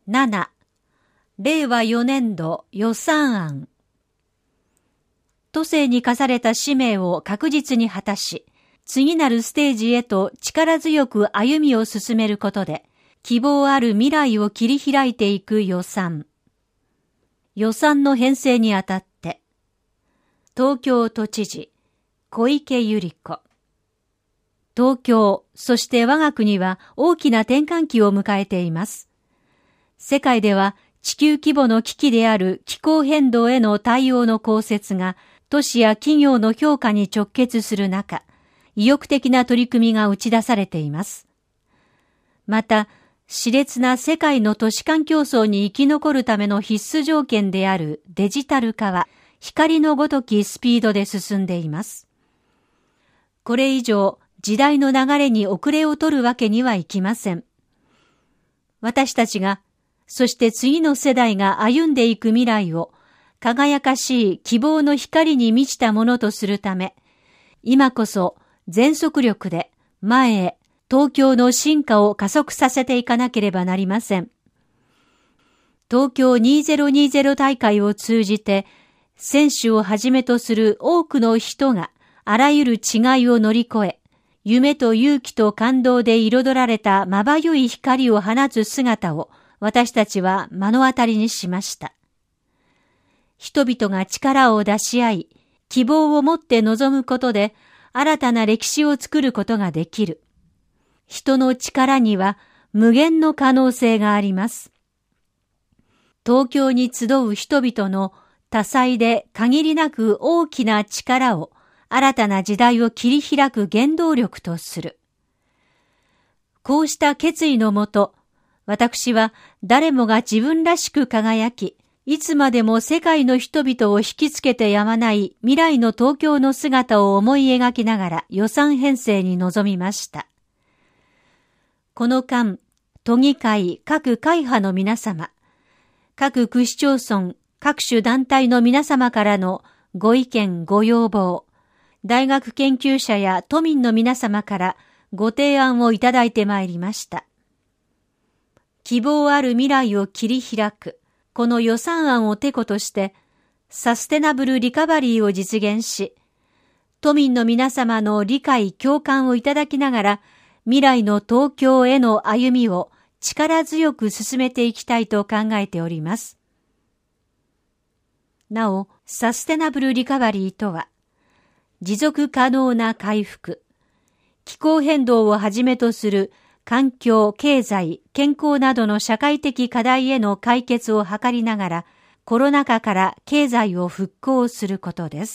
7、令和4年度予算案。都政に課された使命を確実に果たし、次なるステージへと力強く歩みを進めることで、希望ある未来を切り開いていく予算。予算の編成にあたって、東京都知事、小池百合子。東京、そして我が国は大きな転換期を迎えています。世界では地球規模の危機である気候変動への対応の公設が都市や企業の評価に直結する中、意欲的な取り組みが打ち出されています。また、熾烈な世界の都市間競争に生き残るための必須条件であるデジタル化は光のごときスピードで進んでいます。これ以上、時代の流れに遅れを取るわけにはいきません。私たちが、そして次の世代が歩んでいく未来を輝かしい希望の光に満ちたものとするため、今こそ全速力で前へ東京の進化を加速させていかなければなりません。東京2020大会を通じて、選手をはじめとする多くの人があらゆる違いを乗り越え、夢と勇気と感動で彩られたまばゆい光を放つ姿を私たちは目の当たりにしました。人々が力を出し合い、希望を持って臨むことで新たな歴史を作ることができる。人の力には無限の可能性があります。東京に集う人々の多彩で限りなく大きな力を新たな時代を切り開く原動力とする。こうした決意のもと、私は誰もが自分らしく輝き、いつまでも世界の人々を引きつけてやまない未来の東京の姿を思い描きながら予算編成に臨みました。この間、都議会各会派の皆様、各区市町村、各種団体の皆様からのご意見ご要望、大学研究者や都民の皆様からご提案をいただいてまいりました。希望ある未来を切り開く、この予算案をてことして、サステナブルリカバリーを実現し、都民の皆様の理解共感をいただきながら、未来の東京への歩みを力強く進めていきたいと考えております。なお、サステナブルリカバリーとは、持続可能な回復、気候変動をはじめとする環境、経済、健康などの社会的課題への解決を図りながら、コロナ禍から経済を復興することです。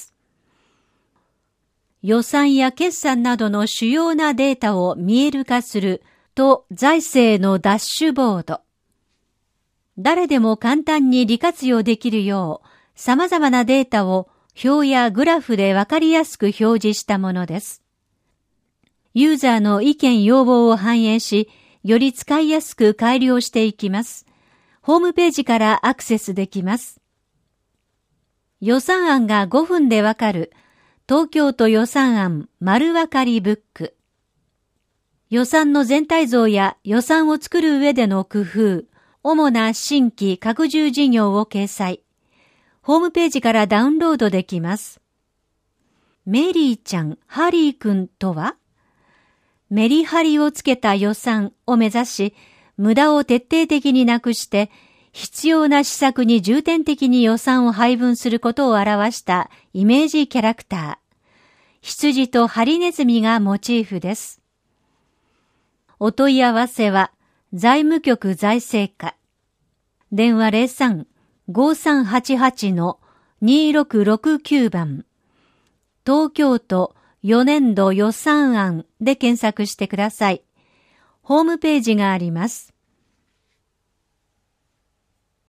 予算や決算などの主要なデータを見える化する都財政のダッシュボード。誰でも簡単に利活用できるよう、様々なデータを表やグラフでわかりやすく表示したものです。ユーザーの意見要望を反映し、より使いやすく改良していきます。ホームページからアクセスできます。予算案が5分でわかる東京都予算案丸わかりブック。予算の全体像や予算を作る上での工夫、主な新規拡充事業を掲載。ホームページからダウンロードできます。メリーちゃん、ハリーくんとは、メリハリをつけた予算を目指し、無駄を徹底的になくして、必要な施策に重点的に予算を配分することを表したイメージキャラクター。羊とハリネズミがモチーフです。お問い合わせは、財務局財政課。電話03-5388-2669番。東京都4年度予算案で検索してください。ホームページがあります。